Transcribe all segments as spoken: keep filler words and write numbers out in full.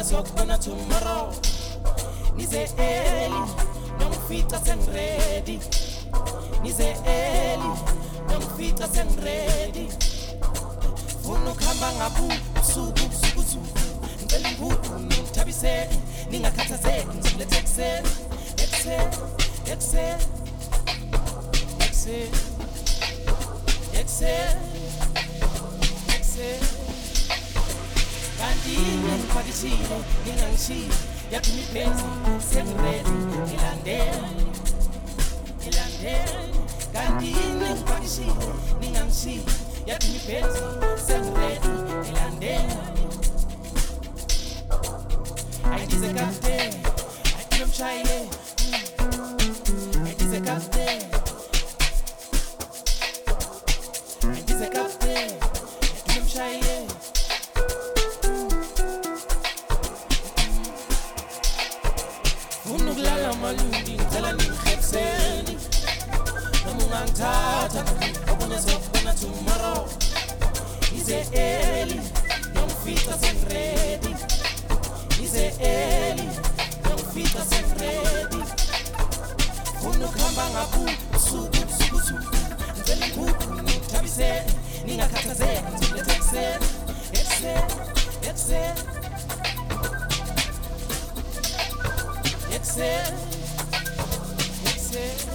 sokubona tomorrow. Nize early, nongifika sengiready. Nize early, nongifika sengiready. Funa ukuhamba ngabusuku usuku usuku. Ngicela impudu ngithabiseni, ningakhathazeki ngilethe ekuseni, ekuseni, ekuseni, ekuseni, ekuseni, ekuseni. Kanti yini ngipakishile, ngingangishilo, yathi imipenzi sengiready, ngilandele, ngilandele. Kanti yini ngipakishile, ngingangishilo, yathi imipenzi sengiready, ngilandele. I need a captain, I need him shy, I need a captain, I need a captain, I need him shy. Unuglala malundi, ngicela ningihebiseni. Noma ungangithatha, okunye sokubona tomorrow. Ize early, nongifika sengiready. Ize early, nongifika sengiready. Funa ukuhamba ngabusuku usuku usuku. Ngicela impudu ngithabiseni, ningakhathazeki ngilethe ekuseni, ekuseni, ekuseni. Excel, Excel.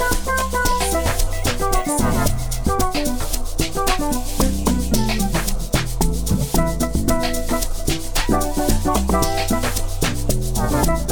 Yes, yes, yes.